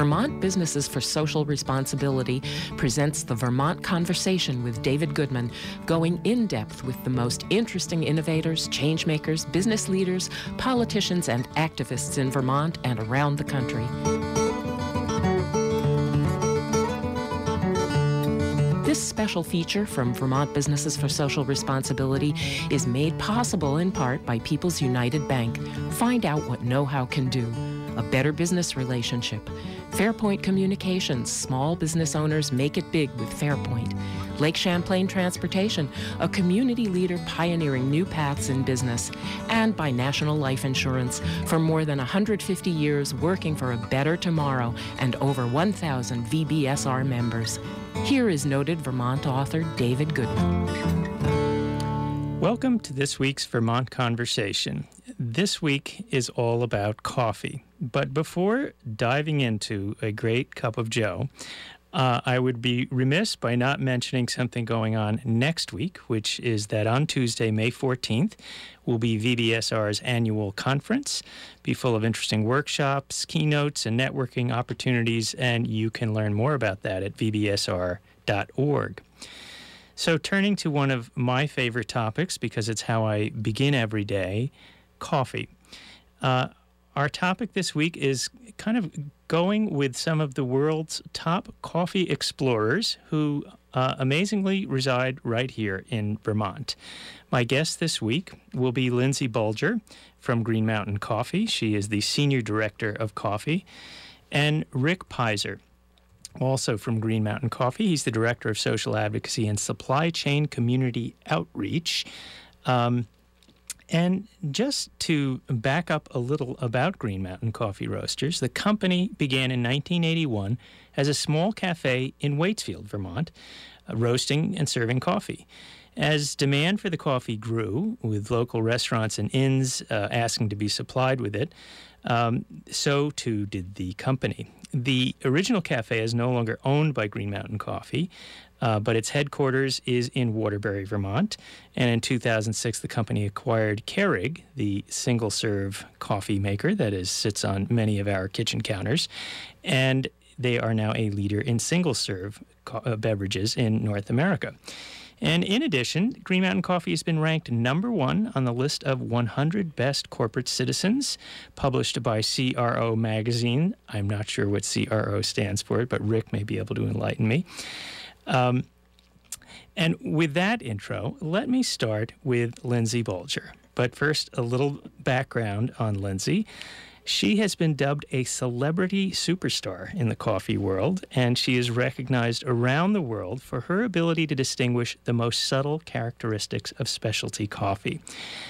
Vermont Businesses for Social Responsibility presents the Vermont Conversation with David Goodman, going in depth with the most interesting innovators, changemakers, business leaders, politicians, and activists in Vermont and around the country. This special feature from Vermont Businesses for Social Responsibility is made possible in part by People's United Bank. Find out what know-how can do. A better business relationship. Fairpoint Communications, small business owners make it big with Fairpoint. Lake Champlain Transportation, a community leader pioneering new paths in business. And by National Life Insurance, for more than 150 years working for a better tomorrow and over 1,000 VBSR members. Here is noted Vermont author David Goodman. Welcome to this week's Vermont Conversation. This week is all about coffee. But before diving into a great cup of joe, I would be remiss by not mentioning something going on next week, which is that on Tuesday, May 14th, will be VBSR's annual conference. Be full of interesting workshops, keynotes, and networking opportunities, and you can learn more about that at vbsr.org. So turning to one of my favorite topics, because it's how I begin every day, coffee. Our topic this week is kind of going with some of the world's top coffee explorers who amazingly reside right here in Vermont. My guest this week will be Lindsay Bulger from Green Mountain Coffee. She is the Senior Director of Coffee. And Rick Pizer, also from Green Mountain Coffee. He's the Director of Social Advocacy and Supply Chain Community Outreach. And just to back up a little about Green Mountain Coffee Roasters, the company began in 1981 as a small cafe in Waitsfield, Vermont, roasting and serving coffee. As demand for the coffee grew, with local restaurants and inns asking to be supplied with it, so too did the company. The original cafe is no longer owned by Green Mountain Coffee, but its headquarters is in Waterbury, Vermont. And in 2006, the company acquired Keurig, the single-serve coffee maker that sits on many of our kitchen counters. And they are now a leader in single-serve beverages in North America. And in addition, Green Mountain Coffee has been ranked number one on the list of 100 Best Corporate Citizens, published by CRO Magazine. I'm not sure what CRO stands for, but Rick may be able to enlighten me. And with that intro, let me start with Lindsay Bulger. But first, a little background on Lindsay. She has been dubbed a celebrity superstar in the coffee world, and she is recognized around the world for her ability to distinguish the most subtle characteristics of specialty coffee.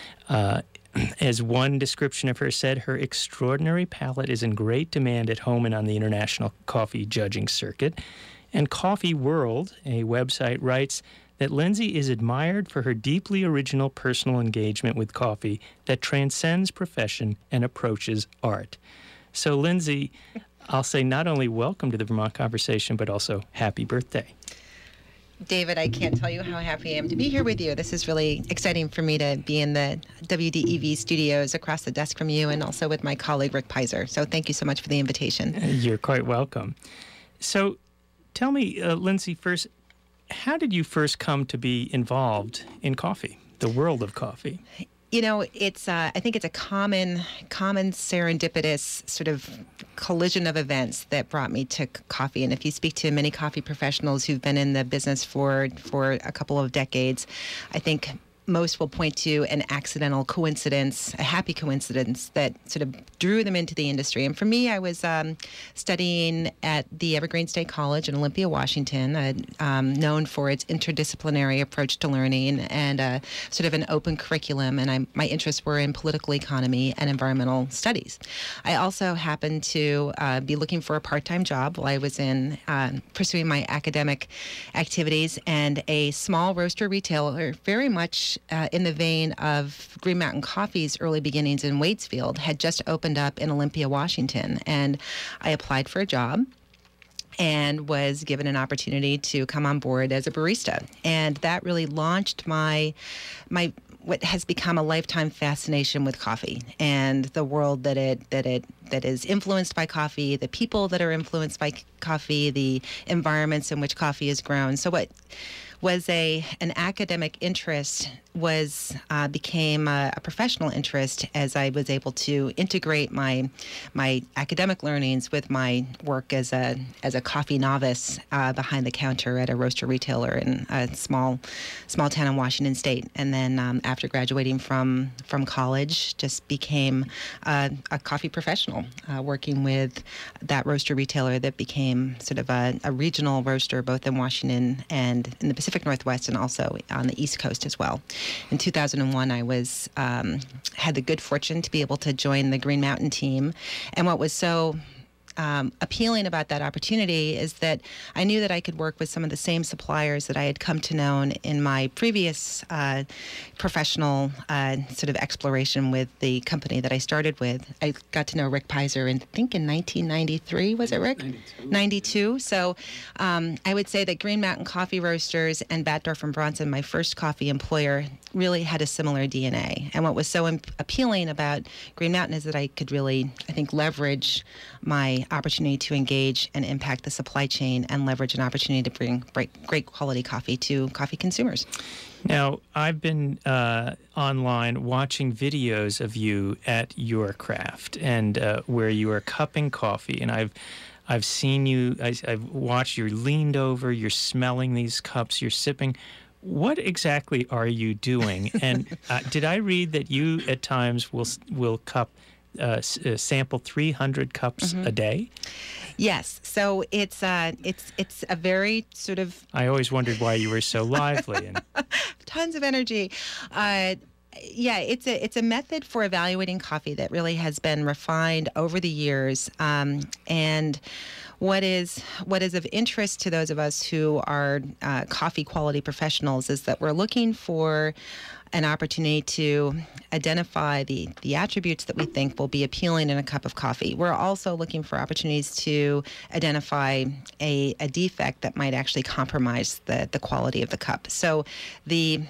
As one description of her said, her extraordinary palate is in great demand at home and on the international coffee judging circuit. And Coffee World, a website, writes that Lindsay is admired for her deeply original personal engagement with coffee that transcends profession and approaches art. So, Lindsay, I'll say not only welcome to the Vermont Conversation, but also happy birthday. David, I can't tell you how happy I am to be here with you. This is really exciting for me to be in the WDEV studios across the desk from you and also with my colleague, Rick Pizer. So thank you so much for the invitation. You're quite welcome. So tell me, Lindsay, first, how did you first come to be involved in coffee, the world of coffee? You know, it's I think it's a common serendipitous sort of collision of events that brought me to coffee. And if you speak to many coffee professionals who've been in the business for a couple of decades, I think most will point to an accidental coincidence, a happy coincidence that sort of drew them into the industry. And for me, I was studying at the Evergreen State College in Olympia, Washington, known for its interdisciplinary approach to learning and sort of an open curriculum. And my interests were in political economy and environmental studies. I also happened to be looking for a part-time job while I was in pursuing my academic activities, and a small roaster retailer, very much in the vein of Green Mountain Coffee's early beginnings in Waitsfield, had just opened up in Olympia, Washington. And I applied for a job and was given an opportunity to come on board as a barista. And that really launched my what has become a lifetime fascination with coffee and the world that is influenced by coffee, the people that are influenced by coffee, the environments in which coffee is grown. So what was an academic interest became a professional interest as I was able to integrate my academic learnings with my work as a coffee novice behind the counter at a roaster retailer in a small town in Washington State. And then after graduating from college, just became a coffee professional, working with that roaster retailer that became sort of a regional roaster both in Washington and in the Pacific Northwest and also on the East Coast as well. In 2001, I had the good fortune to be able to join the Green Mountain team. And what was so appealing about that opportunity is that I knew that I could work with some of the same suppliers that I had come to know in my previous professional sort of exploration with the company that I started with. I got to know Rick Pizer in 1993, was it, Rick? 92. So I would say that Green Mountain Coffee Roasters and Batdorf and Bronson, my first coffee employer, really had a similar DNA. And what was so appealing about Green Mountain is that I could really, I think, leverage my opportunity to engage and impact the supply chain and leverage an opportunity to bring great quality coffee to coffee consumers. Now, I've been online watching videos of you at your craft and where you are cupping coffee, and I've seen you. I've watched you leaned over. You're smelling these cups. You're sipping. What exactly are you doing? And did I read that you at times will cup? Sample 300 cups a day? Yes. So it's a very sort of... I always wondered why you were so lively. And tons of energy. Yeah, it's a method for evaluating coffee that really has been refined over the years. And what is of interest to those of us who are coffee quality professionals is that we're looking for an opportunity to identify the attributes that we think will be appealing in a cup of coffee. We're also looking for opportunities to identify a defect that might actually compromise the quality of the cup. So the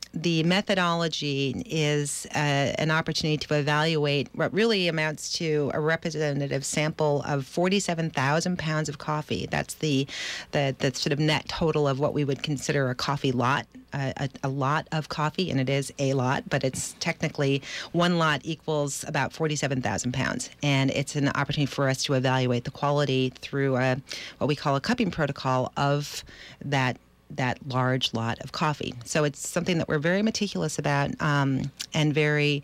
methodology is an opportunity to evaluate what really amounts to a representative sample of 47,000 pounds of coffee. That's the sort of net total of what we would consider a coffee lot. A lot of coffee, and it is a lot, but it's technically one lot equals about 47,000 pounds. And it's an opportunity for us to evaluate the quality through what we call a cupping protocol of that large lot of coffee. So it's something that we're very meticulous about and very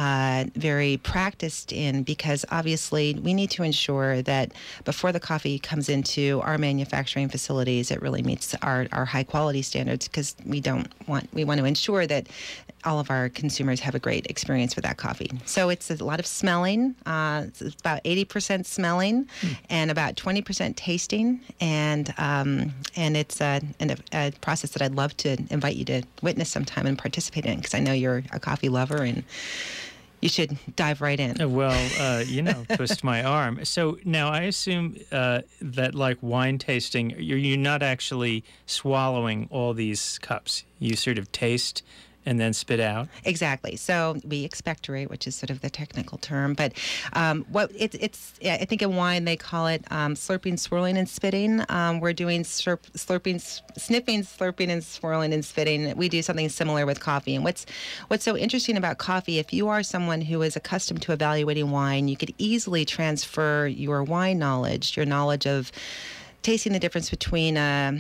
practiced in, because obviously we need to ensure that before the coffee comes into our manufacturing facilities, it really meets our high quality standards, because we want to ensure that all of our consumers have a great experience with that coffee. So it's a lot of smelling. It's about 80% smelling and about 20% tasting, and it's a process that I'd love to invite you to witness sometime and participate in, because I know you're a coffee lover and you should dive right in. Well, twist my arm. So now I assume that, like wine tasting, you're not actually swallowing all these cups. You sort of taste and then spit out? Exactly. So we expectorate, which is sort of the technical term. But I think in wine they call it slurping, swirling, and spitting. We're doing sniffing, slurping, and swirling and spitting. We do something similar with coffee. And what's so interesting about coffee, if you are someone who is accustomed to evaluating wine, you could easily transfer your wine knowledge, your knowledge of tasting the difference between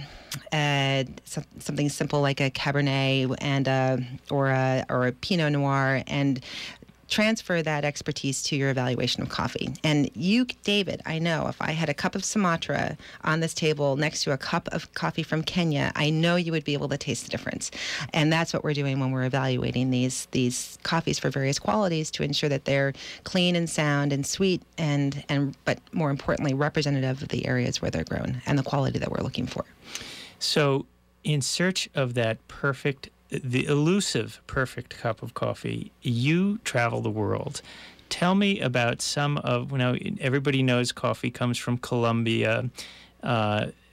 something simple like a Cabernet and or a Pinot Noir, and transfer that expertise to your evaluation of coffee. And you, David, I know if I had a cup of Sumatra on this table next to a cup of coffee from Kenya, I know you would be able to taste the difference. And that's what we're doing when we're evaluating these coffees for various qualities, to ensure that they're clean and sound and sweet but more importantly, representative of the areas where they're grown and the quality that we're looking for. So in search of that the elusive perfect cup of coffee, you travel the world. Tell me about some of, everybody knows coffee comes from Colombia,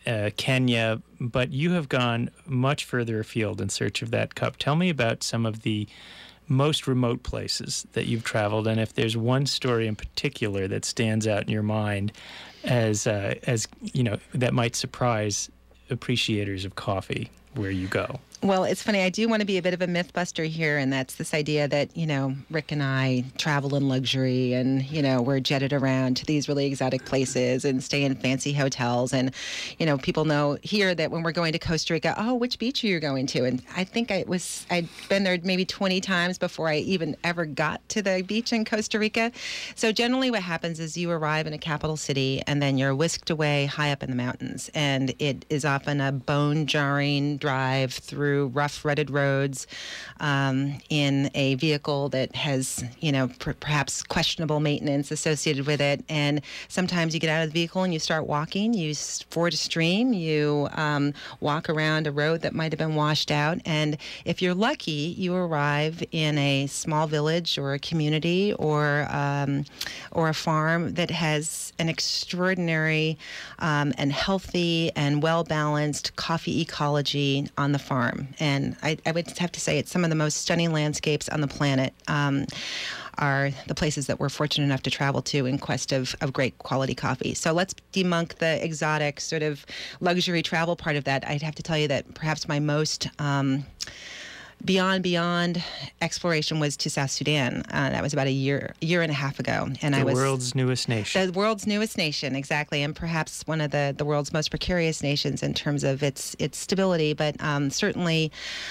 Kenya, but you have gone much further afield in search of that cup. Tell me about some of the most remote places that you've traveled, and if there's one story in particular that stands out in your mind as that might surprise appreciators of coffee where you go. Well, it's funny. I do want to be a bit of a myth buster here, and that's this idea that, Rick and I travel in luxury and, we're jetted around to these really exotic places and stay in fancy hotels. And, people know here that when we're going to Costa Rica, oh, which beach are you going to? And I think I'd been there maybe 20 times before I even ever got to the beach in Costa Rica. So generally what happens is you arrive in a capital city and then you're whisked away high up in the mountains. And it is often a bone-jarring drive through rough, rutted roads in a vehicle that has, perhaps questionable maintenance associated with it. And sometimes you get out of the vehicle and you start walking. You ford a stream. You walk around a road that might have been washed out. And if you're lucky, you arrive in a small village or a community or a farm that has an extraordinary and healthy and well-balanced coffee ecology on the farm. And I would have to say it's some of the most stunning landscapes on the planet are the places that we're fortunate enough to travel to in quest of great quality coffee. So let's debunk the exotic sort of luxury travel part of that. I'd have to tell you that perhaps my most beyond exploration was to South Sudan. That was about a year and a half ago. And the world's newest nation. The world's newest nation, exactly, and perhaps one of the world's most precarious nations in terms of its stability, but certainly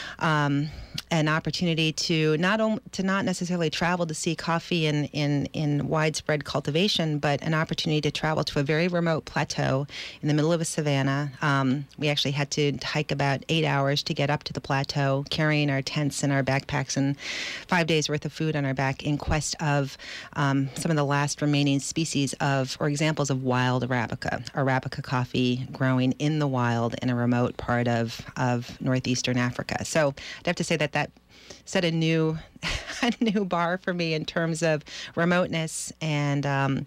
an opportunity to not necessarily travel to see coffee in widespread cultivation, but an opportunity to travel to a very remote plateau in the middle of a savanna. We actually had to hike about 8 hours to get up to the plateau, carrying our tents and our backpacks and 5 days worth of food on our back in quest of some of the last remaining species or examples of wild Arabica coffee growing in the wild in a remote part of northeastern Africa. So I'd have to say that set a new bar for me in terms of remoteness and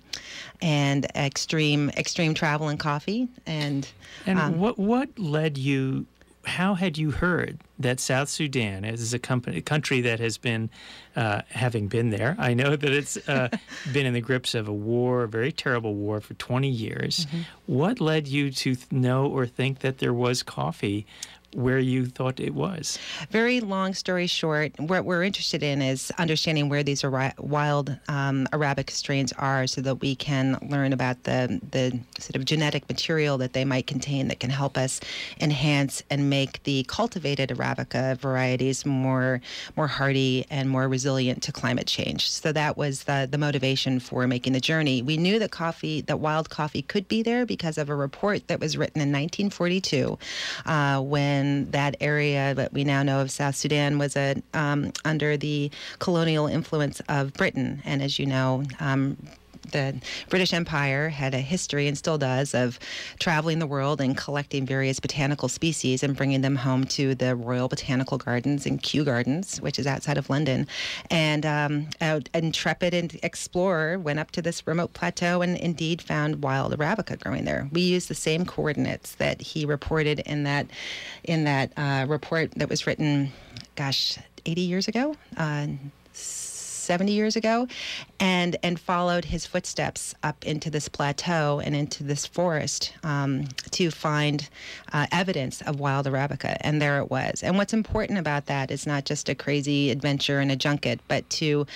extreme travel in coffee. And what led you? How had you heard that South Sudan is a country that has been, having been there, I know that it's been in the grips of a very terrible war for 20 years. Mm-hmm. What led you to know or think that there was coffee where you thought it was? Very long story short, what we're interested in is understanding where these wild Arabica strains are so that we can learn about the sort of genetic material that they might contain that can help us enhance and make the cultivated Arabica varieties more hardy and more resilient to climate change. So that was the motivation for making the journey. We knew that wild coffee could be there because of a report that was written in 1942 when that area that we now know of South Sudan was under the colonial influence of Britain. And as you know, the British Empire had a history, and still does, of traveling the world and collecting various botanical species and bringing them home to the Royal Botanical Gardens in Kew Gardens, which is outside of London. And an intrepid explorer went up to this remote plateau and indeed found wild Arabica growing there. We used the same coordinates that he reported in that report that was written, 80 years ago. 70 years ago, and followed his footsteps up into this plateau and into this forest to find evidence of wild Arabica, and there it was. And what's important about that is not just a crazy adventure in a junket, but to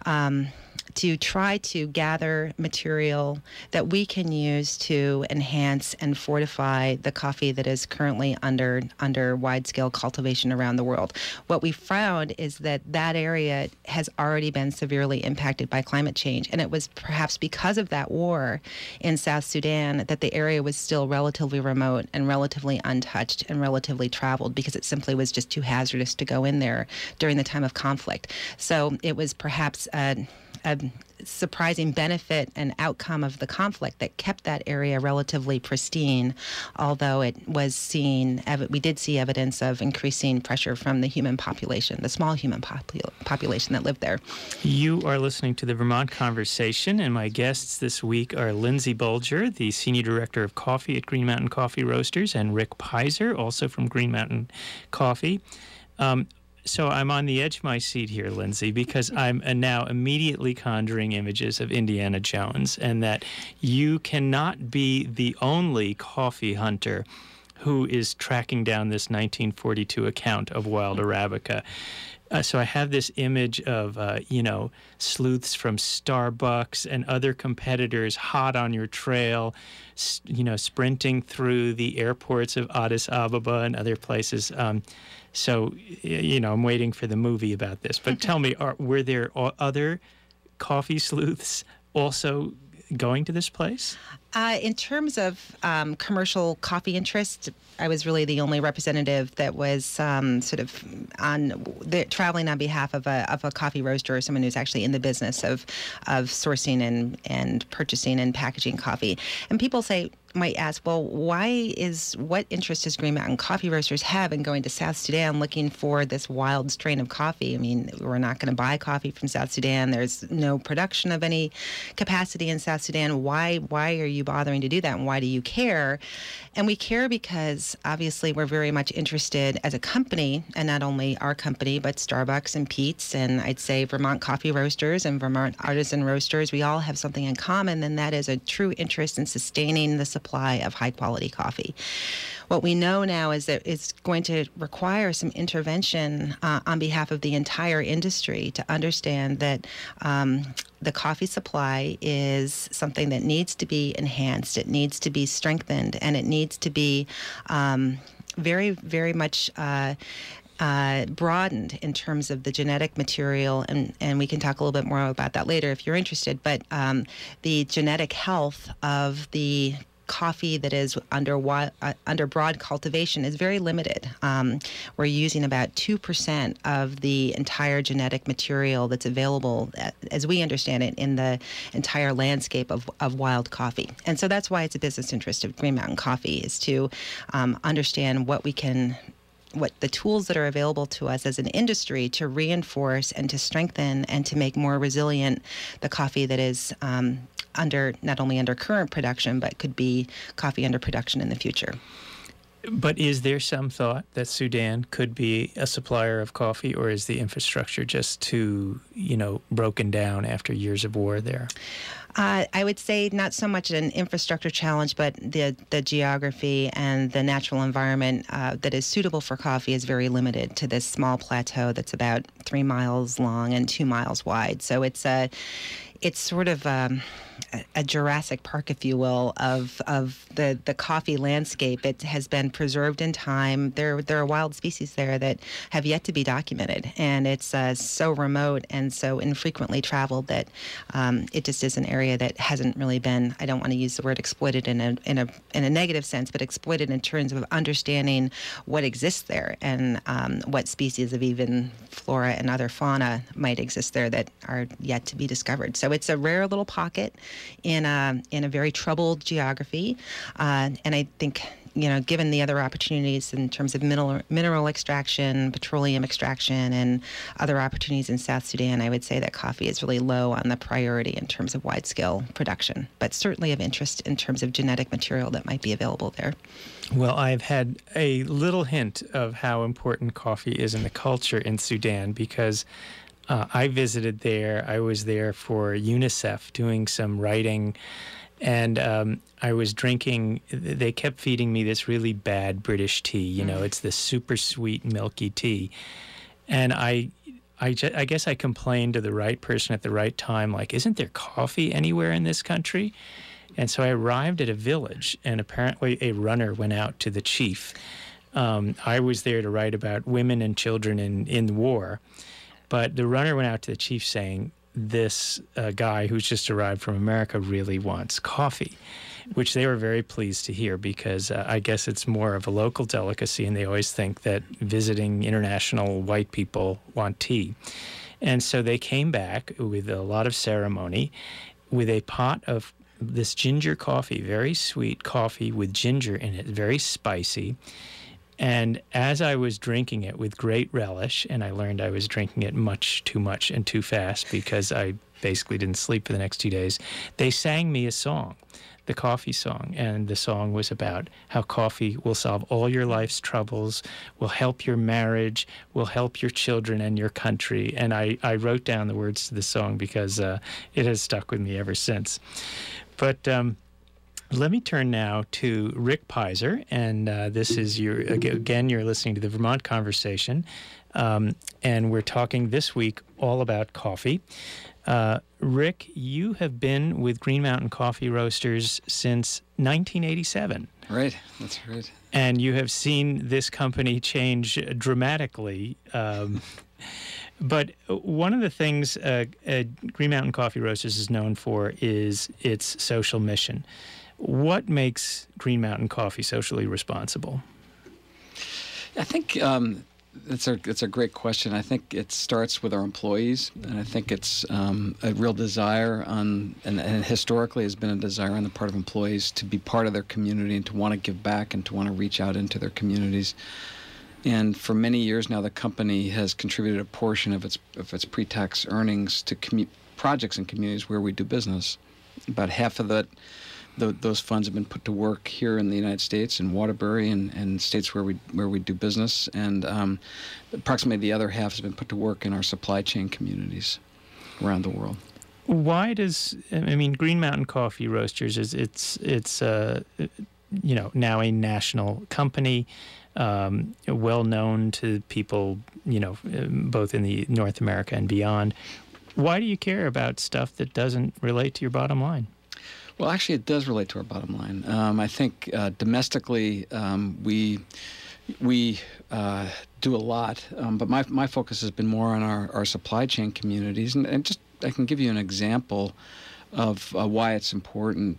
try to gather material that we can use to enhance and fortify the coffee that is currently under wide-scale cultivation around the world. What we found is that area has already been severely impacted by climate change, and it was perhaps because of that war in South Sudan that the area was still relatively remote and relatively untouched and relatively traveled, because it simply was just too hazardous to go in there during the time of conflict. So it was perhaps a surprising benefit and outcome of the conflict that kept that area relatively pristine, although it was we did see evidence of increasing pressure from the human population, the small human population that lived there. You are listening to the Vermont Conversation, and my guests this week are Lindsay Bulger, the Senior Director of Coffee at Green Mountain Coffee Roasters, and Rick Pizer, also from Green Mountain Coffee. So I'm on the edge of my seat here, Lindsay, because I'm now immediately conjuring images of Indiana Jones, and that you cannot be the only coffee hunter who is tracking down this 1942 account of wild Arabica. So I have this image of, sleuths from Starbucks and other competitors hot on your trail, sprinting through the airports of Addis Ababa and other places. So, I'm waiting for the movie about this. But tell me, were there other coffee sleuths also going to this place? In terms of commercial coffee interest, I was really the only representative that was traveling on behalf of a coffee roaster or someone who's actually in the business of sourcing and purchasing and packaging coffee. And people might ask, well, what interest does Green Mountain Coffee Roasters have in going to South Sudan looking for this wild strain of coffee? I mean, we're not going to buy coffee from South Sudan. There's no production of any capacity in South Sudan. Why are you bothering to do that, and why do you care? And we care because obviously we're very much interested as a company, and not only our company, but Starbucks and Peet's, and I'd say Vermont Coffee Roasters and Vermont Artisan Roasters. We all have something in common, and that is a true interest in sustaining the supply of high-quality coffee. What we know now is that it's going to require some intervention on behalf of the entire industry to understand that the coffee supply is something that needs to be enhanced, it needs to be strengthened, and it needs to be very, very much broadened in terms of the genetic material, and we can talk a little bit more about that later if you're interested, but the genetic health of the coffee that is under broad cultivation is very limited. We're using about 2% of the entire genetic material that's available, as we understand it, in the entire landscape of wild coffee. And so that's why it's a business interest of Green Mountain Coffee, is to understand what the tools that are available to us as an industry to reinforce and to strengthen and to make more resilient the coffee that is not only under current production, but could be coffee under production in the future. But is there some thought that Sudan could be a supplier of coffee, or is the infrastructure just too, broken down after years of war there? I would say not so much an infrastructure challenge, but the geography and the natural environment that is suitable for coffee is very limited to this small plateau that's about 3 miles long and 2 miles wide. So it's sort of a Jurassic Park, if you will, of the coffee landscape. It has been preserved in time. There are wild species there that have yet to be documented, and it's so remote and so infrequently traveled that it just is an area that hasn't really been, I don't want to use the word exploited in a negative sense, but exploited in terms of understanding what exists there and what species of even flora and other fauna might exist there that are yet to be discovered. So it's a rare little pocket in a very troubled geography, and I think, given the other opportunities in terms of mineral extraction, petroleum extraction, and other opportunities in South Sudan, I would say that coffee is really low on the priority in terms of wide-scale production, but certainly of interest in terms of genetic material that might be available there. Well, I've had a little hint of how important coffee is in the culture in Sudan, because I visited there. I was there for UNICEF doing some writing, and I was drinking, they kept feeding me this really bad British tea. It's this super sweet, milky tea. And I guess I complained to the right person at the right time, like, isn't there coffee anywhere in this country? And so I arrived at a village, and apparently a runner went out to the chief. I was there to write about women and children in the war. But the runner went out to the chief saying, this guy who's just arrived from America really wants coffee, which they were very pleased to hear, because I guess it's more of a local delicacy, and they always think that visiting international white people want tea. And so they came back with a lot of ceremony with a pot of this ginger coffee, very sweet coffee with ginger in it, very spicy. And as I was drinking it with great relish, and I learned I was drinking it much too much and too fast because I basically didn't sleep for the next 2 days, they sang me a song, the coffee song. And the song was about how coffee will solve all your life's troubles, will help your marriage, will help your children and your country. And I wrote down the words to the song because it has stuck with me ever since. But let me turn now to Rick Pizer, and this is again, you're listening to the Vermont Conversation, and we're talking this week all about coffee. Rick, you have been with Green Mountain Coffee Roasters since 1987. Right, that's right. And you have seen this company change dramatically. But one of the things Green Mountain Coffee Roasters is known for is its social mission. What makes Green Mountain Coffee socially responsible? I think it's a great question. I think it starts with our employees, and I think it's a real desire and historically has been a desire on the part of employees to be part of their community and to want to give back and to want to reach out into their communities. And for many years now, the company has contributed a portion of its pre-tax earnings to projects in communities where we do business. About half of those funds have been put to work here in the United States, in Waterbury and states where we do business, and approximately the other half has been put to work in our supply chain communities around the world. Why does Green Mountain Coffee Roasters it's now a national company, well known to people both in the North America and beyond. Why do you care about stuff that doesn't relate to your bottom line? Well, actually, it does relate to our bottom line. I think domestically we do a lot, but my focus has been more on our supply chain communities. And just I can give you an example of why it's important.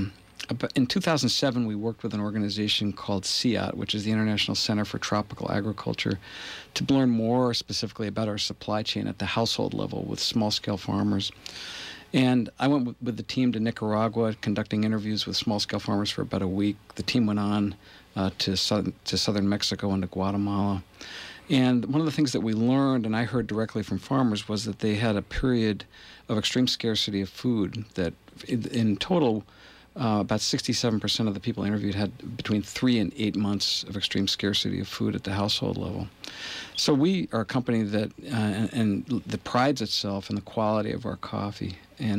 In 2007, we worked with an organization called CIAT, which is the International Center for Tropical Agriculture, to learn more specifically about our supply chain at the household level with small-scale farmers. And I went with the team to Nicaragua, conducting interviews with small-scale farmers for about a week. The team went on to southern Mexico and to Guatemala. And one of the things that we learned, and I heard directly from farmers, was that they had a period of extreme scarcity of food, that in total, about 67% of the people interviewed had between 3 and 8 months of extreme scarcity of food at the household level. So we are a company that that prides itself in the quality of our coffee,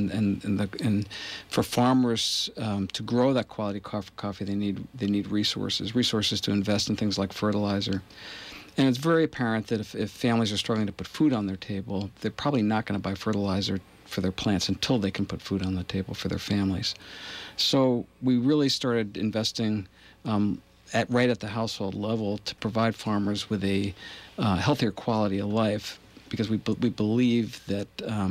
and for farmers to grow that quality coffee, they need resources to invest in things like fertilizer. And it's very apparent that if families are struggling to put food on their table, they're probably not going to buy fertilizer for their plants until they can put food on the table for their families. So we really started investing right at the household level to provide farmers with a healthier quality of life, because we believe that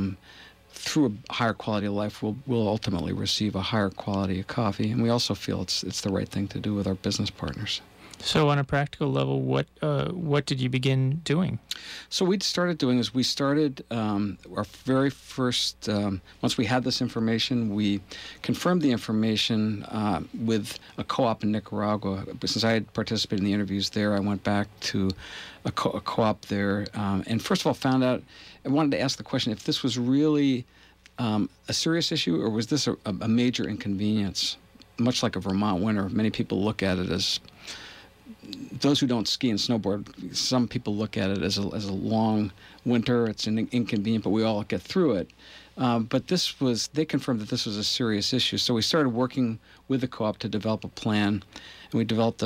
through a higher quality of life, we'll ultimately receive a higher quality of coffee. And we also feel it's the right thing to do with our business partners. So on a practical level, what did you begin doing? So we started doing is we started our very first, once we had this information, we confirmed the information with a co-op in Nicaragua. Since I had participated in the interviews there, I went back to a co-op there, and first of all found out, I wanted to ask the question if this was really a serious issue, or was this a major inconvenience? Much like a Vermont winter, many people look at it as, those who don't ski and snowboard, some people look at it as a long winter. It's an inconvenient, but we all get through it. But they confirmed that this was a serious issue. So we started working with the co-op to develop a plan, and we developed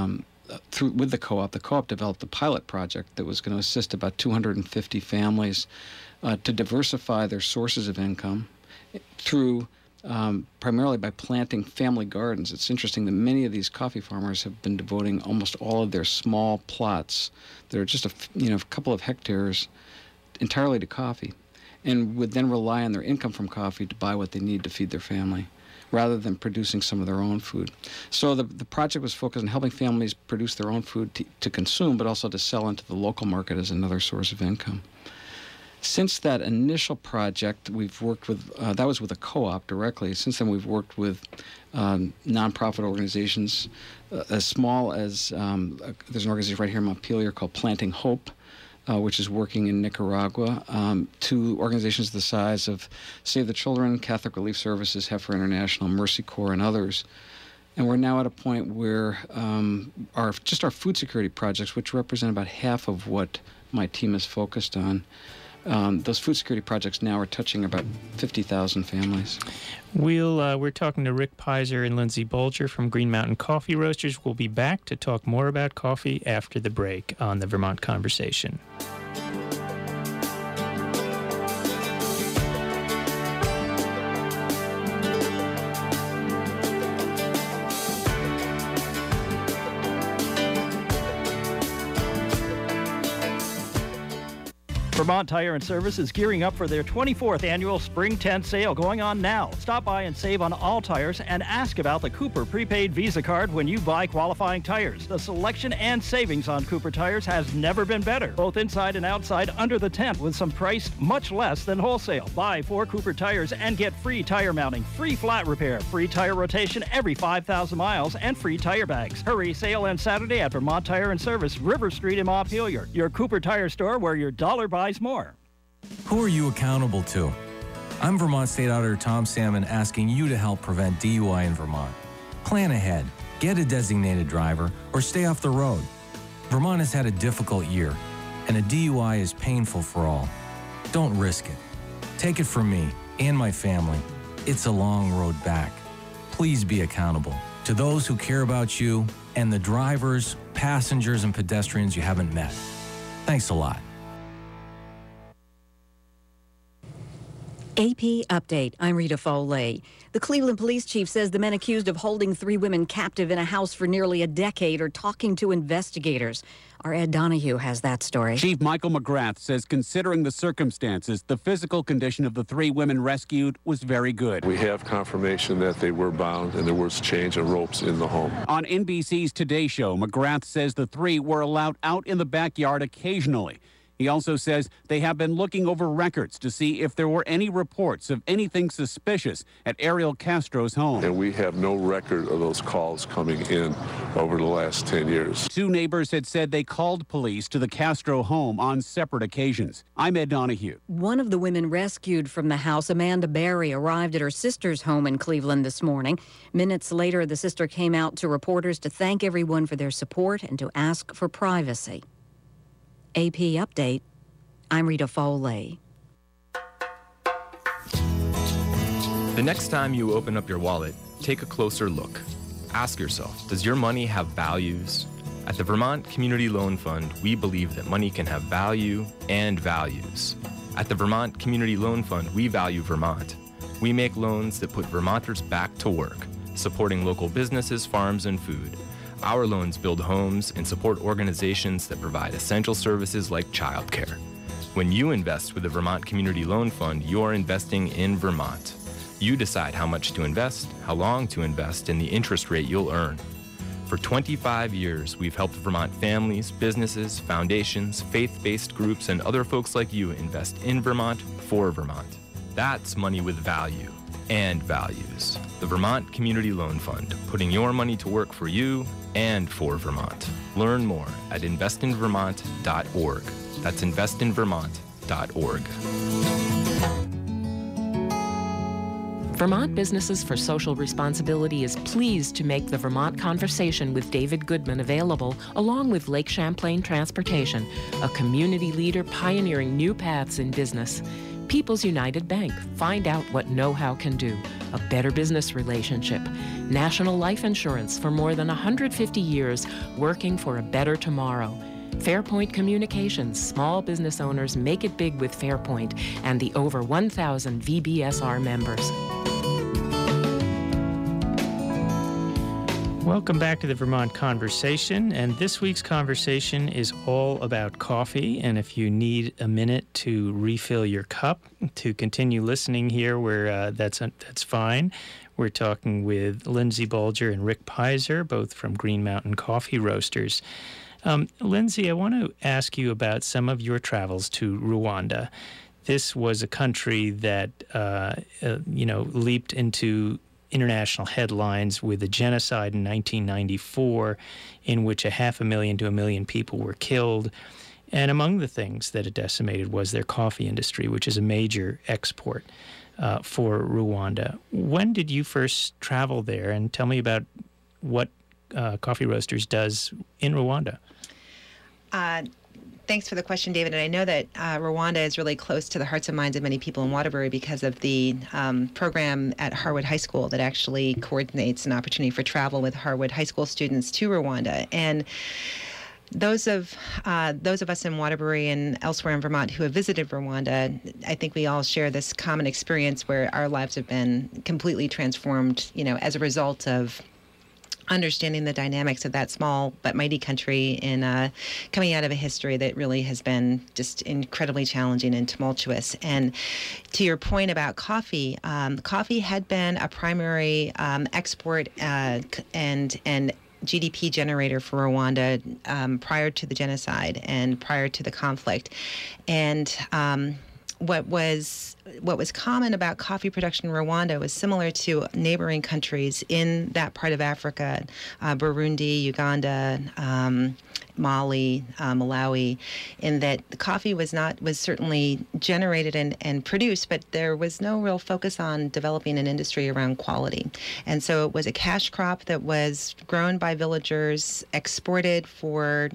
with the co-op. The co-op developed a pilot project that was going to assist about 250 families to diversify their sources of income through primarily by planting family gardens. It's interesting that many of these coffee farmers have been devoting almost all of their small plots that are just a couple of hectares entirely to coffee, and would then rely on their income from coffee to buy what they need to feed their family, rather than producing some of their own food. So the project was focused on helping families produce their own food to consume, but also to sell into the local market as another source of income. Since that initial project, we've worked with, that was with a co-op directly. Since then, we've worked with nonprofit organizations as small as, there's an organization right here in Montpelier called Planting Hope, which is working in Nicaragua, to organizations the size of Save the Children, Catholic Relief Services, Heifer International, Mercy Corps, and others. And we're now at a point where our food security projects, which represent about half of what my team is focused on, those food security projects now are touching about 50,000 families. We're talking to Rick Pizer and Lindsay Bolger from Green Mountain Coffee Roasters. We'll be back to talk more about coffee after the break on the Vermont Conversation. Vermont Tire and Service is gearing up for their 24th annual Spring Tent Sale going on now. Stop by and save on all tires and ask about the Cooper prepaid Visa card when you buy qualifying tires. The selection and savings on Cooper tires has never been better, both inside and outside under the tent with some priced much less than wholesale. Buy 4 Cooper tires and get free tire mounting, free flat repair, free tire rotation every 5,000 miles, and free tire bags. Hurry, sale ends Saturday at Vermont Tire and Service, River Street in Montpelier, your Cooper Tire store where your dollar buys more. Who are you accountable to? I'm Vermont State Auditor Tom Salmon asking you to help prevent DUI in Vermont. Plan ahead, get a designated driver, or stay off the road. Vermont has had a difficult year, and a DUI is painful for all. Don't risk it. Take it from me and my family. It's a long road back. Please be accountable to those who care about you and the drivers, passengers, and pedestrians you haven't met. Thanks a lot. AP Update. I'm Rita Foley. The Cleveland police chief says the men accused of holding 3 women captive in a house for nearly a decade are talking to investigators. Our Ed Donahue has that story. Chief Michael McGrath says considering the circumstances, the physical condition of the 3 women rescued was very good. We have confirmation that they were bound and there was change of ropes in the home. On NBC's Today Show, McGrath says the 3 were allowed out in the backyard occasionally. He also says they have been looking over records to see if there were any reports of anything suspicious at Ariel Castro's home. And we have no record of those calls coming in over the last 10 years. 2 neighbors had said they called police to the Castro home on separate occasions. I'm Ed Donahue. One of the women rescued from the house, Amanda Barry, arrived at her sister's home in Cleveland this morning. Minutes later, the sister came out to reporters to thank everyone for their support and to ask for privacy. AP Update. I'm Rita Foley. The next time you open up your wallet, take a closer look. Ask yourself, does your money have values? At the Vermont Community Loan Fund, we believe that money can have value and values. At the Vermont Community Loan Fund, we value Vermont. We make loans that put Vermonters back to work, supporting local businesses, farms, and food. Our loans build homes and support organizations that provide essential services like childcare. When you invest with the Vermont Community Loan Fund, you're investing in Vermont. You decide how much to invest, how long to invest, and the interest rate you'll earn. For 25 years, we've helped Vermont families, businesses, foundations, faith-based groups, and other folks like you invest in Vermont for Vermont. That's money with value and values. The Vermont Community Loan Fund, putting your money to work for you and for Vermont. Learn more at investinvermont.org. That's investinvermont.org. Vermont Businesses for Social Responsibility is pleased to make the Vermont Conversation with David Goodman available, along with Lake Champlain Transportation, a community leader pioneering new paths in business. People's United Bank. Find out what know-how can do. A better business relationship. National Life Insurance for more than 150 years, working for a better tomorrow. Fairpoint Communications. Small business owners make it big with Fairpoint and the over 1,000 VBSR members. Welcome back to the Vermont Conversation, and this week's conversation is all about coffee. And if you need a minute to refill your cup to continue listening here, that's fine. We're talking with Lindsay Bolger and Rick Pizer, both from Green Mountain Coffee Roasters. Lindsay, I want to ask you about some of your travels to Rwanda. this was a country that, leaped into international headlines with a genocide in 1994 in which 500,000 to 1 million people were killed. And among the things that it decimated was their coffee industry, which is a major export for Rwanda. When did you first travel there? And tell me about what Coffee Roasters does in Rwanda. Thanks for the question, David. And I know that Rwanda is really close to the hearts and minds of many people in Waterbury because of the program at Harwood High School that actually coordinates an opportunity for travel with Harwood High School students to Rwanda. And those of us in Waterbury and elsewhere in Vermont who have visited Rwanda, I think we all share this common experience where our lives have been completely transformed, as a result of understanding the dynamics of that small but mighty country in coming out of a history that really has been just incredibly challenging and tumultuous. And to your point about coffee, coffee had been a primary export and GDP generator for Rwanda prior to the genocide and prior to the conflict. And what was common about coffee production in Rwanda was similar to neighboring countries in that part of Africa, Burundi, Uganda, Mali, Malawi, in that the coffee was certainly generated and produced, but there was no real focus on developing an industry around quality. And so it was a cash crop that was grown by villagers, exported for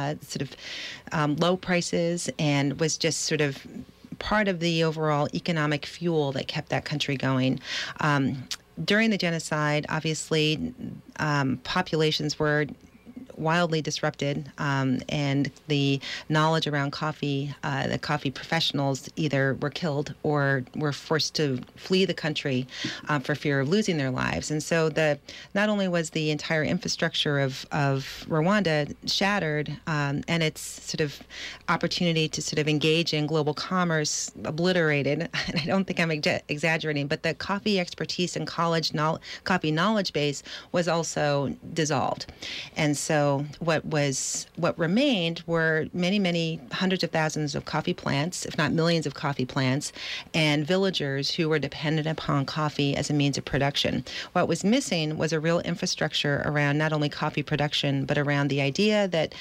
low prices, and was just sort of part of the overall economic fuel that kept that country going. During the genocide, obviously, populations were wildly disrupted, and the knowledge around coffee, the coffee professionals either were killed or were forced to flee the country for fear of losing their lives. And so not only was the entire infrastructure of Rwanda shattered, and its sort of opportunity to sort of engage in global commerce obliterated, and I don't think I'm exaggerating, but the coffee expertise and coffee knowledge base was also dissolved. And so what remained were many hundreds of thousands of coffee plants, if not millions of coffee plants, and villagers who were dependent upon coffee as a means of production. What was missing was a real infrastructure around not only coffee production, but around the idea that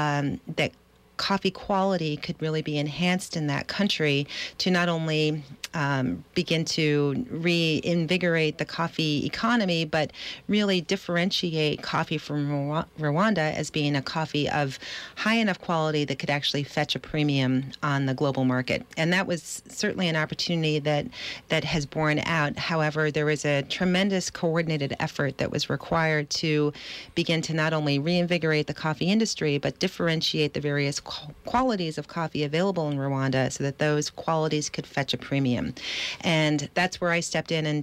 coffee quality could really be enhanced in that country to not only begin to reinvigorate the coffee economy, but really differentiate coffee from Rwanda as being a coffee of high enough quality that could actually fetch a premium on the global market. And that was certainly an opportunity that has borne out. However, there was a tremendous coordinated effort that was required to begin to not only reinvigorate the coffee industry, but differentiate the various qualities of coffee available in Rwanda so that those qualities could fetch a premium. And that's where I stepped in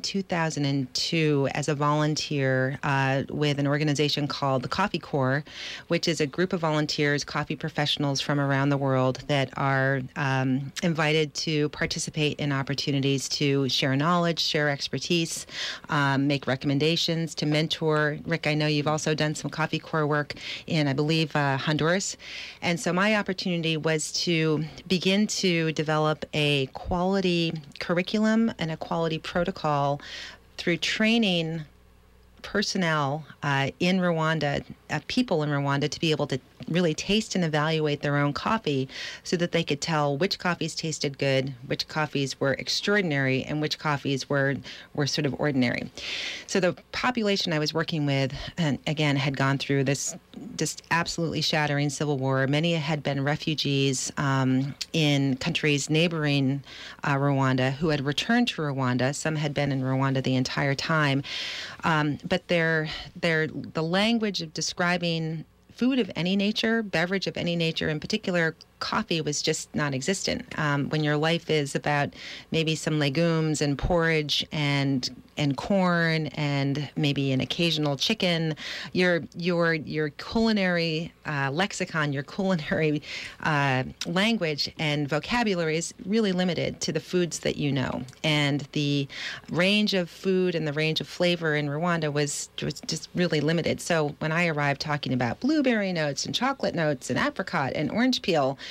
2002 as a volunteer with an organization called the Coffee Corps, which is a group of volunteers, coffee professionals from around the world that are invited to participate in opportunities to share knowledge, share expertise, make recommendations, to mentor. Rick, I know you've also done some Coffee Corps work in, I believe, Honduras. And so my opportunity was to begin to develop a quality curriculum and a quality protocol through training personnel in Rwanda, people in Rwanda, to be able to really taste and evaluate their own coffee so that they could tell which coffees tasted good, which coffees were extraordinary, and which coffees were sort of ordinary. So the population I was working with, and again, had gone through this just absolutely shattering civil war. Many had been refugees in countries neighboring Rwanda who had returned to Rwanda. Some had been in Rwanda the entire time. But the language of describing food of any nature, beverage of any nature, in particular coffee, was just non-existent. When your life is about maybe some legumes and porridge and corn and maybe an occasional chicken, your culinary lexicon, your culinary language and vocabulary is really limited to the foods that you know. And the range of food and the range of flavor in Rwanda was just really limited. So when I arrived talking about blueberry notes and chocolate notes and apricot and orange peel,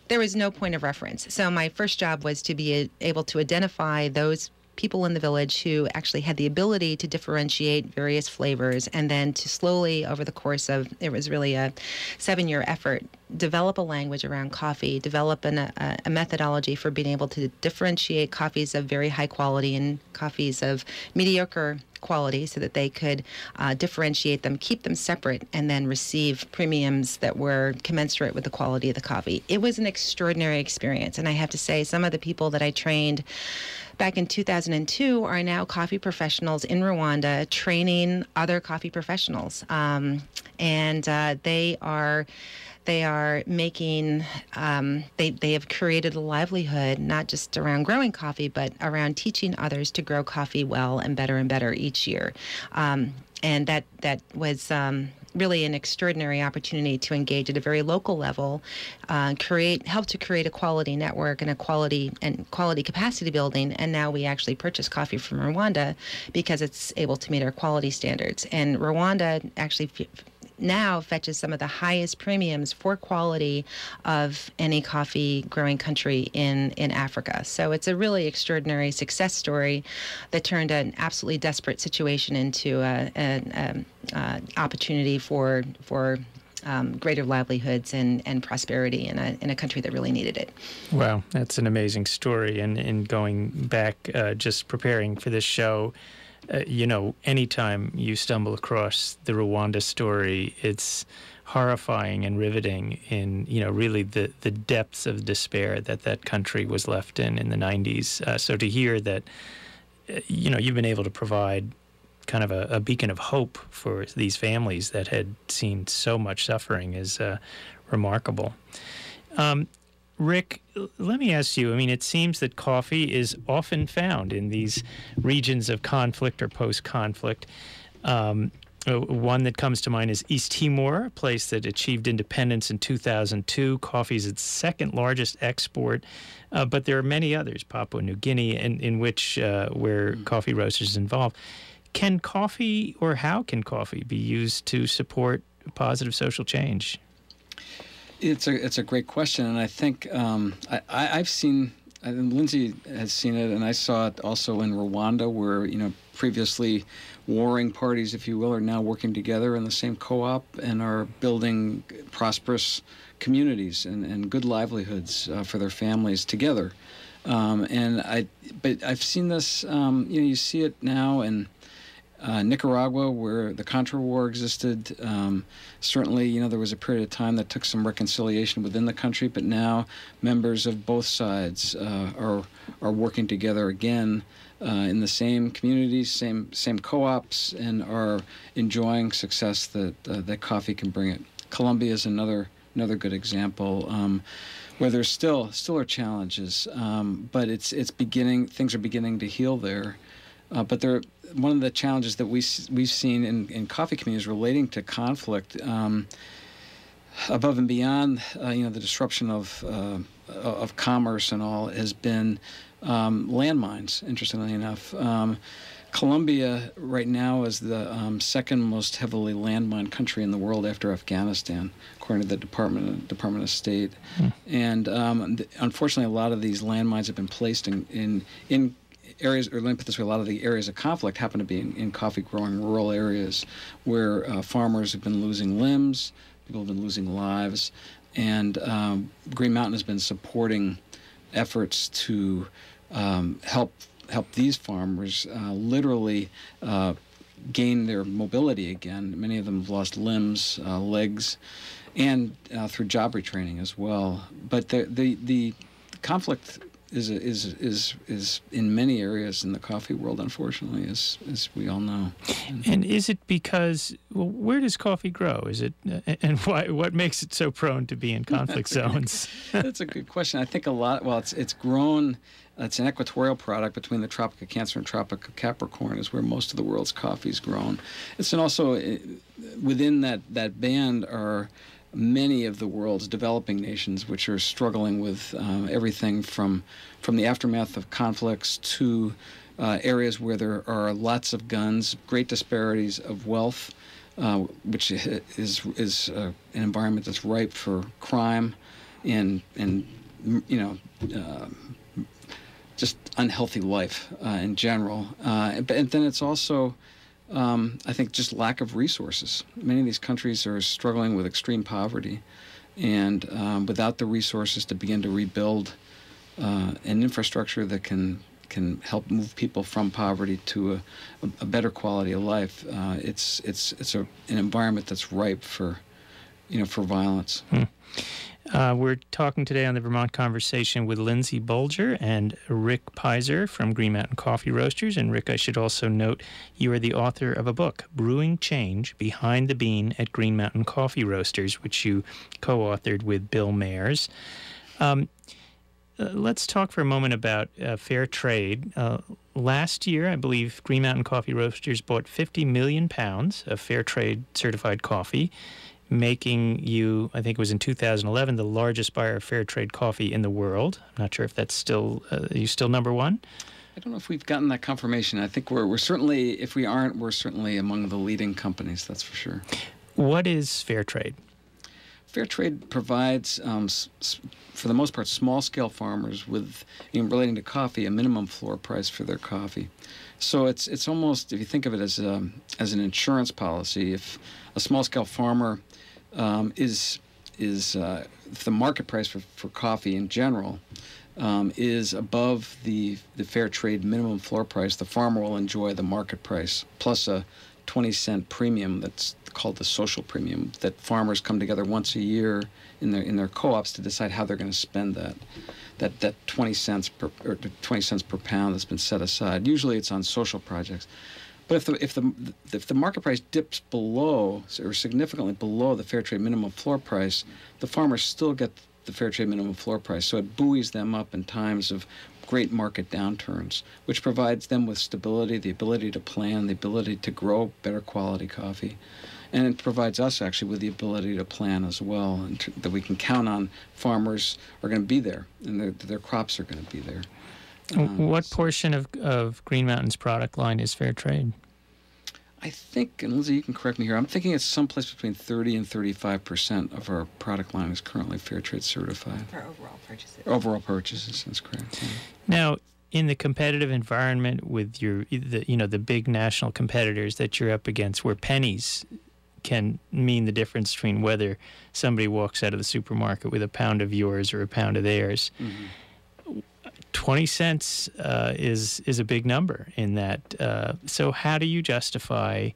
there was no point of reference. So my first job was to be able to identify those people in the village who actually had the ability to differentiate various flavors, and then to slowly, over the course of, it was really a 7-year effort, develop a language around coffee, develop a methodology for being able to differentiate coffees of very high quality and coffees of mediocre quality, so that they could differentiate them, keep them separate, and then receive premiums that were commensurate with the quality of the coffee. It was an extraordinary experience, and I have to say, some of the people that I trained back in 2002 are now coffee professionals in Rwanda, training other coffee professionals, and they are making, they have created a livelihood, not just around growing coffee, but around teaching others to grow coffee well and better each year. And that was really an extraordinary opportunity to engage at a very local level, help to create a quality network and a quality capacity building. And now we actually purchase coffee from Rwanda because it's able to meet our quality standards. And Rwanda actually now fetches some of the highest premiums for quality of any coffee growing country in Africa. So it's a really extraordinary success story that turned an absolutely desperate situation into an opportunity for greater livelihoods and prosperity in a country that really needed it. Wow, that's an amazing story. And going back, just preparing for this show, anytime you stumble across the Rwanda story, it's horrifying and riveting in, really the depths of despair that country was left in the 90s. So to hear that, you've been able to provide kind of a beacon of hope for these families that had seen so much suffering is remarkable. Rick, let me ask you, it seems that coffee is often found in these regions of conflict or post-conflict. One that comes to mind is East Timor, a place that achieved independence in 2002. Coffee is its second largest export, but there are many others, Papua New Guinea, in which where coffee roasters is involved. Can coffee, or how can coffee be used to support positive social change? It's a great question, and I think I've seen, and Lindsay has seen it, and I saw it also in Rwanda, where previously warring parties, if you will, are now working together in the same co-op and are building prosperous communities and good livelihoods for their families together. But I've seen this. You see it now in Nicaragua, where the Contra War existed. Certainly, there was a period of time that took some reconciliation within the country, but now members of both sides are working together again in the same communities, same co-ops, and are enjoying success that coffee can bring it. Colombia is another good example. Where there still are challenges, but it's beginning. Things are beginning to heal there. But one of the challenges that we've seen in coffee communities relating to conflict, above and beyond the disruption of commerce and all, has been landmines. Interestingly enough, Colombia right now is the second most heavily landmined country in the world after Afghanistan, according to the Department of State. And unfortunately, a lot of these landmines have been placed in areas, or let me put this way, a lot of the areas of conflict happen to be in coffee-growing rural areas where farmers have been losing limbs, people have been losing lives, and Green Mountain has been supporting efforts to help these farmers literally gain their mobility again. Many of them have lost limbs, legs, and through job retraining as well. But the conflict is in many areas in the coffee world, unfortunately, as we all know. And is it because, where does coffee grow? Is it, and what makes it so prone to be in conflict zones? That's a good question. I think a lot. Well, it's grown. It's an equatorial product between the Tropic of Cancer and Tropic of Capricorn, is where most of the world's coffee is grown. And also within that band are many of the world's developing nations, which are struggling with everything from the aftermath of conflicts to areas where there are lots of guns, great disparities of wealth, which is an environment that's ripe for crime, just unhealthy life in general. And then it's also, I think, just lack of resources. Many of these countries are struggling with extreme poverty, and without the resources to begin to rebuild an infrastructure that can help move people from poverty to a better quality of life, it's an environment that's ripe for violence. We're talking today on the Vermont Conversation with Lindsay Bulger and Rick Pizer from Green Mountain Coffee Roasters. And Rick, I should also note, you are the author of a book, Brewing Change, Behind the Bean at Green Mountain Coffee Roasters, which you co-authored with Bill Mayers. Let's talk for a moment about fair trade. Last year, I believe Green Mountain Coffee Roasters bought 50 million pounds of fair trade certified coffee, making you, I think it was in 2011, the largest buyer of fair trade coffee in the world. I'm not sure if that's still, are you still number one? I don't know if we've gotten that confirmation. I think we're certainly, if we aren't, we're certainly among the leading companies, that's for sure. What is fair trade? Fair trade provides, for the most part, small-scale farmers with, relating to coffee, a minimum floor price for their coffee. So it's almost, if you think of it as an insurance policy, if a small-scale farmer if the market price for coffee in general is above the fair trade minimum floor price, the farmer will enjoy the market price plus a 20-cent premium that's called the social premium, that farmers come together once a year in their co-ops to decide how they're going to spend that 20 cents per pound that's been set aside. Usually it's on social projects. But if the market price dips below or significantly below the fair trade minimum floor price, the farmers still get the fair trade minimum floor price. So it buoys them up in times of great market downturns, which provides them with stability, the ability to plan, the ability to grow better quality coffee. And it provides us actually with the ability to plan as well, and that we can count on farmers are going to be there and their crops are going to be there. What portion of Green Mountain's product line is fair trade? I think, and Lindsay, you can correct me here, I'm thinking it's someplace between 30 and 35% of our product line is currently fair trade certified. For overall purchases. Overall purchases, that's correct. Yeah. Now, in the competitive environment with the big national competitors that you're up against, where pennies can mean the difference between whether somebody walks out of the supermarket with a pound of yours or a pound of theirs. Mm-hmm. 20 cents is a big number in that. So how do you justify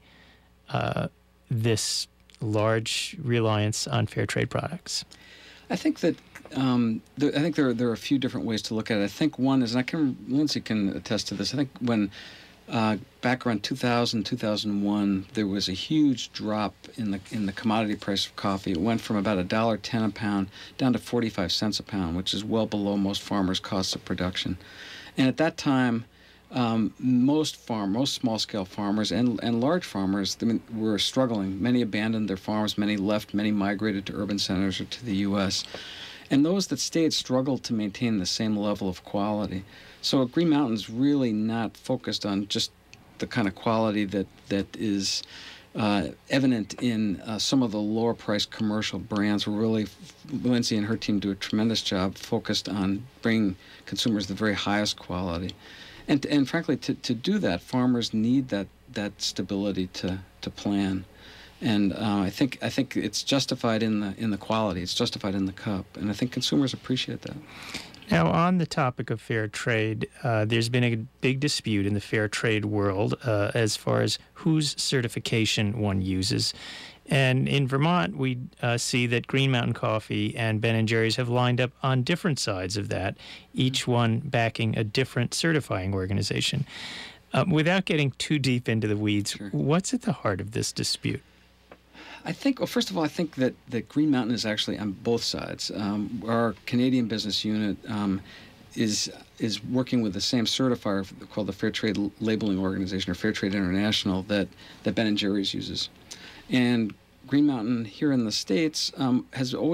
this large reliance on fair trade products? I think that there are a few different ways to look at it. I think one is, and Lindsay can attest to this, I think when back around 2000, 2001, there was a huge drop in the commodity price of coffee. It went from about $1.10 a pound down to 45 cents a pound, which is well below most farmers' costs of production. And at that time, most small-scale farmers and large farmers were struggling. Many abandoned their farms, many left, many migrated to urban centers or to the U.S. And those that stayed struggled to maintain the same level of quality. So Green Mountain's really not focused on just the kind of quality that is evident in some of the lower-priced commercial brands. We're really, Lindsay and her team do a tremendous job focused on bringing consumers the very highest quality. And frankly, to do that, farmers need that stability to plan. And I think it's justified in the quality. It's justified in the cup, and I think consumers appreciate that. Now, on the topic of fair trade, there's been a big dispute in the fair trade world as far as whose certification one uses. And in Vermont, we see that Green Mountain Coffee and Ben & Jerry's have lined up on different sides of that, each one backing a different certifying organization. Without getting too deep into the weeds, sure. What's at the heart of this dispute? I think, well, first of all, I think that Green Mountain is actually on both sides. Our Canadian business unit is working with the same certifier called the Fair Trade Labeling Organization, or Fair Trade International, that Ben & Jerry's uses. And Green Mountain here in the States has always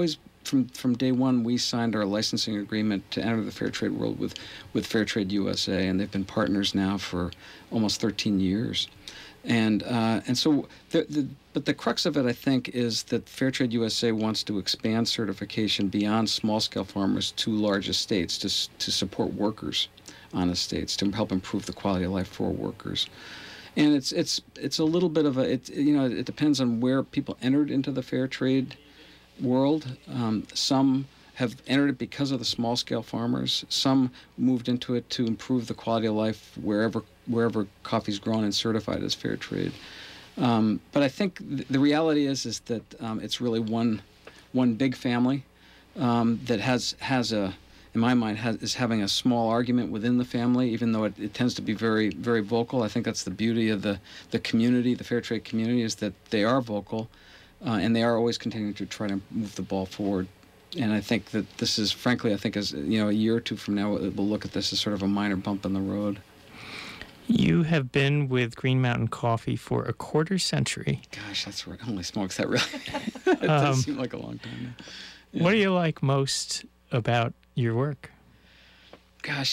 from day one, we signed our licensing agreement to enter the fair trade world with Fair Trade USA, and they've been partners now for almost 13 years. And so, but the crux of it, I think, is that Fair Trade USA wants to expand certification beyond small-scale farmers to large estates to support workers on estates, to help improve the quality of life for workers. And it's a little bit of it depends on where people entered into the fair trade world. Some have entered it because of the small-scale farmers. Some moved into it to improve the quality of life wherever coffee is grown and certified as fair trade. But I think the reality is that it's really one big family that has a, in my mind, is having a small argument within the family, even though it tends to be very, very vocal. I think that's the beauty of the community, the fair trade community, is that they are vocal, and they are always continuing to try to move the ball forward. And I think that this is, frankly, as a year or two from now, we'll look at this as sort of a minor bump in the road. You have been with Green Mountain Coffee for a quarter century. Gosh, that's right. Holy smokes, that really it does seem like a long time now. Yeah. What do you like most about your work? Gosh,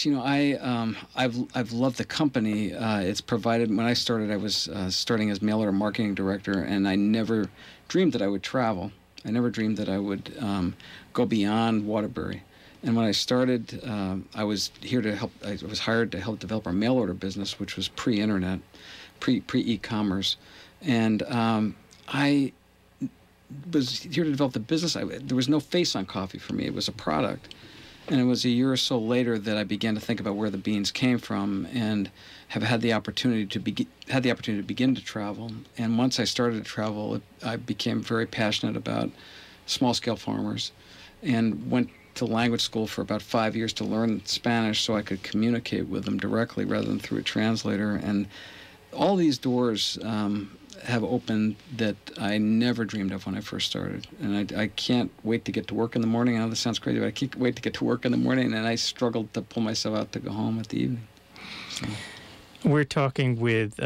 I've loved the company. It's provided. When I started, I was starting as mail order marketing director, and I never dreamed that I would travel. I never dreamed that I would go beyond Waterbury. And when I started, I was here to help. I was hired to help develop our mail order business, which was pre-internet, pre-e-commerce, and I was here to develop the business. There was no face on coffee for me. It was a product. And it was a year or so later that I began to think about where the beans came from, and have had the opportunity to begin to travel. And once I started to travel, I became very passionate about small-scale farmers, and went to language school for about 5 years to learn Spanish so I could communicate with them directly rather than through a translator. And all these doors have opened that I never dreamed of when I first started. And I can't wait to get to work in the morning. I know this sounds crazy, but I can't wait to get to work in the morning, and I struggled to pull myself out to go home at the evening. So. We're talking with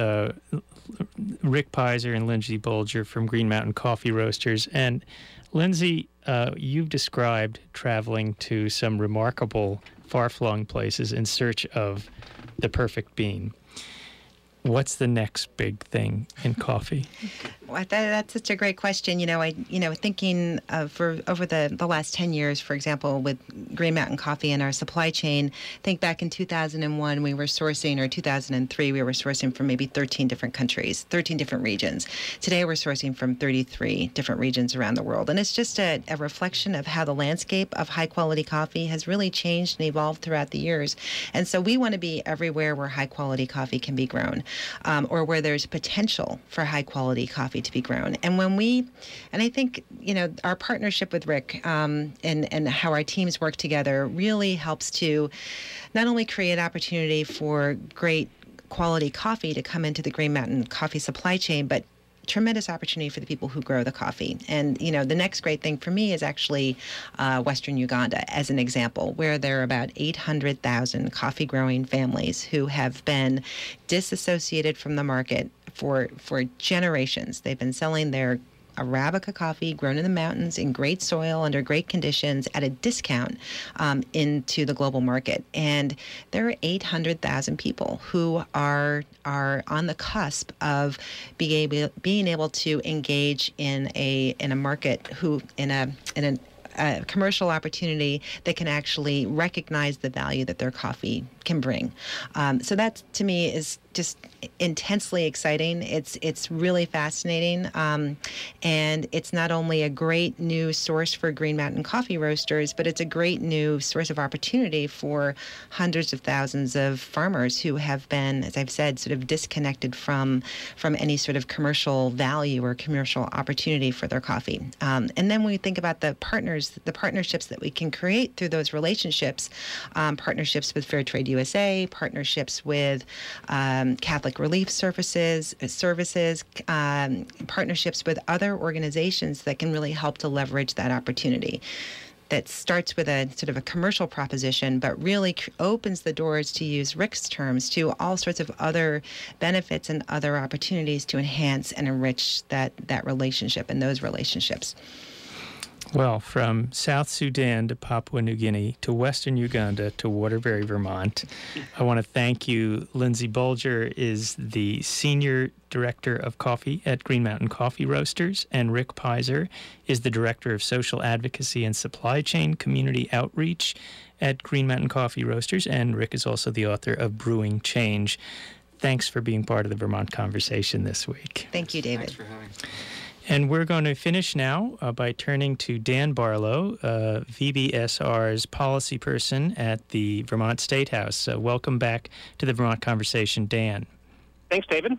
Rick Pizer and Lindsay Bolger from Green Mountain Coffee Roasters. And Lindsay, you've described traveling to some remarkable far-flung places in search of the perfect bean. What's the next big thing in coffee? Well, that's such a great question. Thinking for over the last 10 years, for example, with Green Mountain Coffee and our supply chain, think back in 2001, we were sourcing, or 2003, we were sourcing from maybe 13 different countries, 13 different regions. Today, we're sourcing from 33 different regions around the world. And it's just a reflection of how the landscape of high-quality coffee has really changed and evolved throughout the years. And so we want to be everywhere where high-quality coffee can be grown. Or where there's potential for high quality coffee to be grown. And I think, our partnership with Rick and how our teams work together really helps to not only create opportunity for great quality coffee to come into the Green Mountain Coffee supply chain, but tremendous opportunity for the people who grow the coffee. And, the next great thing for me is actually Western Uganda as an example, where there are about 800,000 coffee growing families who have been disassociated from the market for generations. They've been selling their Arabica coffee grown in the mountains in great soil under great conditions at a discount into the global market. And there are 800,000 people who are on the cusp of being able to engage in a market in a commercial opportunity that can actually recognize the value that their coffee can bring. So that, to me, is just intensely exciting. It's really fascinating, and it's not only a great new source for Green Mountain Coffee Roasters, but it's a great new source of opportunity for hundreds of thousands of farmers who have been, as I've said, sort of disconnected from any sort of commercial value or commercial opportunity for their coffee. And then when we think about the partnerships that we can create through those relationships, partnerships with Fair Trade USA, partnerships with Catholic Relief Services, partnerships with other organizations that can really help to leverage that opportunity. That starts with a sort of a commercial proposition, but really opens the doors, to use Rick's terms, to all sorts of other benefits and other opportunities to enhance and enrich that relationship and those relationships. Well, from South Sudan to Papua New Guinea to Western Uganda to Waterbury, Vermont, I want to thank you. Lindsay Bulger is the Senior Director of Coffee at Green Mountain Coffee Roasters, and Rick Pizer is the Director of Social Advocacy and Supply Chain Community Outreach at Green Mountain Coffee Roasters, and Rick is also the author of Brewing Change. Thanks for being part of the Vermont Conversation this week. Thank you, David. Thanks for having me. And we're going to finish now by turning to Dan Barlow, VBSR's policy person at the Vermont State House. Welcome back to the Vermont Conversation, Dan. Thanks, David.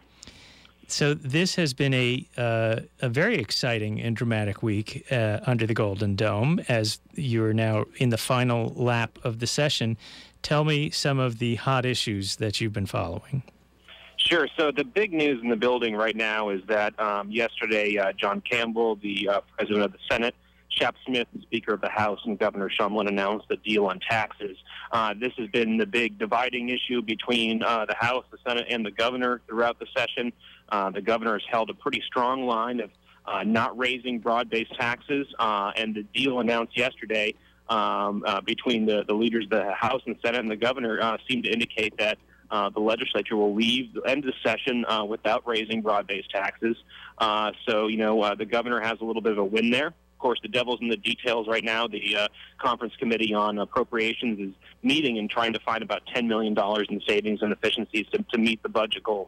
So this has been a very exciting and dramatic week under the Golden Dome as you're now in the final lap of the session. Tell me some of the hot issues that you've been following. Sure. So the big news in the building right now is that yesterday, John Campbell, the president of the Senate, Shep Smith, the Speaker of the House, and Governor Shumlin announced a deal on taxes. This has been the big dividing issue between the House, the Senate, and the governor throughout the session. The governor has held a pretty strong line of not raising broad-based taxes, and the deal announced yesterday between the leaders of the House and Senate and the governor seemed to indicate that the legislature will leave the end of the session without raising broad-based taxes. So, the governor has a little bit of a win there. Of course, the devil's in the details right now. The Conference Committee on Appropriations is meeting and trying to find about $10 million in savings and efficiencies to meet the budget goal.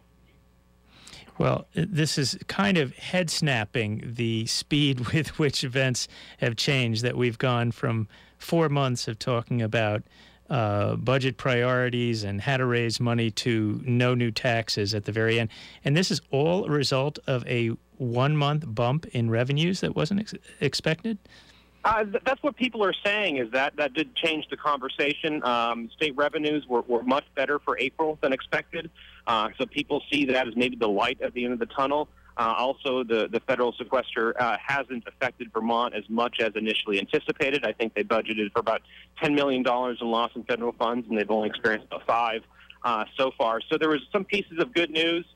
Well, this is kind of head-snapping, the speed with which events have changed, that we've gone from 4 months of talking about budget priorities and how to raise money to no new taxes at the very end. And this is all a result of a 1-month bump in revenues that wasn't expected? That's what people are saying, is that did change the conversation. State revenues were much better for April than expected. So people see that as maybe the light at the end of the tunnel. Also, the federal sequester hasn't affected Vermont as much as initially anticipated. I think they budgeted for about $10 million in loss in federal funds, and they've only experienced about $5 so far. So there was some pieces of good news,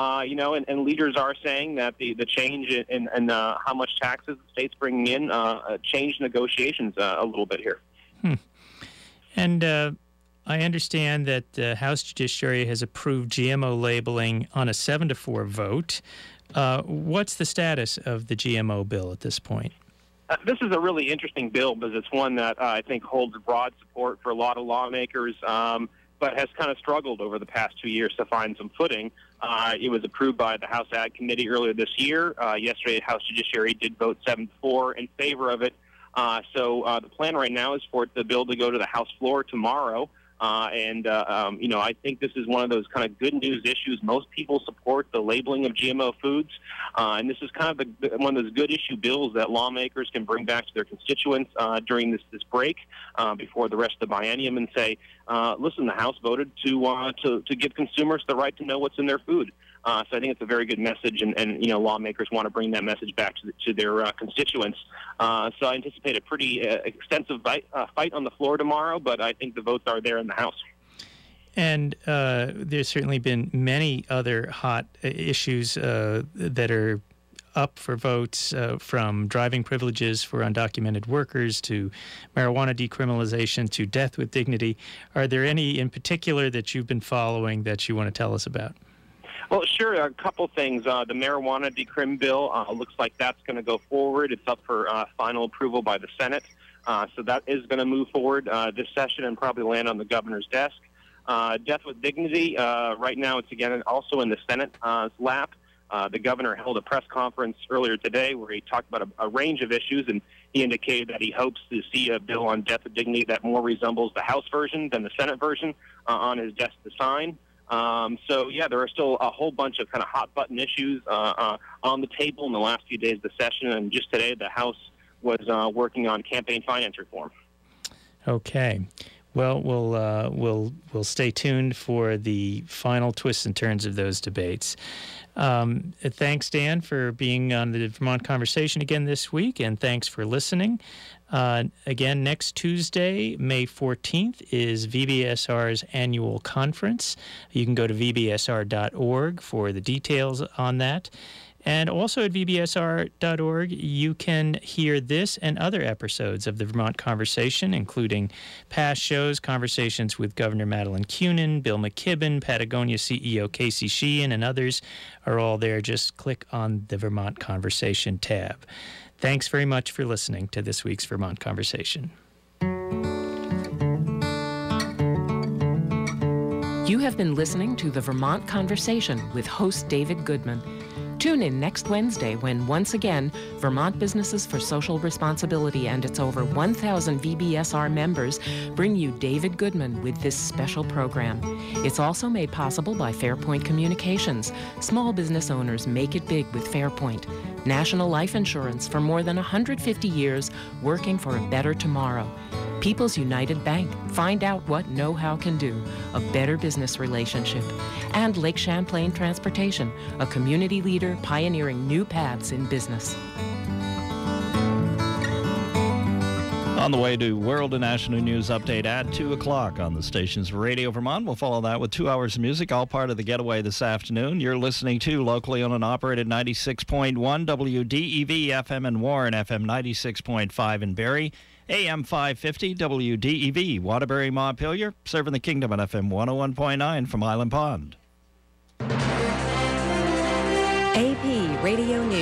and leaders are saying that the change in how much taxes the state's bringing in changed negotiations a little bit here. And I understand that the House Judiciary has approved GMO labeling on a 7-4 vote. What's the status of the GMO bill at this point? This is a really interesting bill because it's one that I think holds broad support for a lot of lawmakers, but has kind of struggled over the past 2 years to find some footing. It was approved by the House Ag Committee earlier this year. Yesterday, the House Judiciary did vote 7-4 in favor of it. So the plan right now is for the bill to go to the House floor tomorrow. I think this is one of those kind of good news issues. Most people support the labeling of GMO foods, and this is kind of one of those good issue bills that lawmakers can bring back to their constituents during this break before the rest of the biennium and say, listen, the House voted to give consumers the right to know what's in their food. So I think it's a very good message, and lawmakers want to bring that message back to their constituents. So I anticipate a pretty extensive fight on the floor tomorrow, but I think the votes are there in the House. And there's certainly been many other hot issues that are up for votes, from driving privileges for undocumented workers to marijuana decriminalization to death with dignity. Are there any in particular that you've been following that you want to tell us about? Well, sure. A couple things. The marijuana decrim bill looks like that's going to go forward. It's up for final approval by the Senate. So that is going to move forward this session and probably land on the governor's desk. Death with dignity. Right now it's, again, also in the Senate's lap. The governor held a press conference earlier today where he talked about a range of issues, and he indicated that he hopes to see a bill on death with dignity that more resembles the House version than the Senate version on his desk to sign. There are still a whole bunch of kind of hot-button issues on the table in the last few days of the session, and just today the House was working on campaign finance reform. Okay. Well, we'll stay tuned for the final twists and turns of those debates. Thanks, Dan, for being on the Vermont Conversation again this week, and thanks for listening. Again, next Tuesday, May 14th, is VBSR's annual conference. You can go to vbsr.org for the details on that. And also at vbsr.org, you can hear this and other episodes of the Vermont Conversation, including past shows, conversations with Governor Madeleine Kunin, Bill McKibben, Patagonia CEO Casey Sheehan, and others are all there. Just click on the Vermont Conversation tab. Thanks very much for listening to this week's Vermont Conversation. You have been listening to the Vermont Conversation with host David Goodman. Tune in next Wednesday when, once again, Vermont Businesses for Social Responsibility and its over 1,000 VBSR members bring you David Goodman with this special program. It's also made possible by Fairpoint Communications. Small business owners make it big with Fairpoint. National life insurance for more than 150 years, working for a better tomorrow. People's United Bank. Find out what know-how can do. A better business relationship. And Lake Champlain Transportation, a community leader pioneering new paths in business. On the way to World and National News Update at 2 o'clock on the station's Radio Vermont. We'll follow that with 2 hours of music, all part of the getaway this afternoon. You're listening to locally owned and operated 96.1 WDEV FM in Warren, FM 96.5 in Barrie, AM 550 WDEV, Waterbury, Montpelier, serving the Kingdom on FM 101.9 from Island Pond. AP Radio News.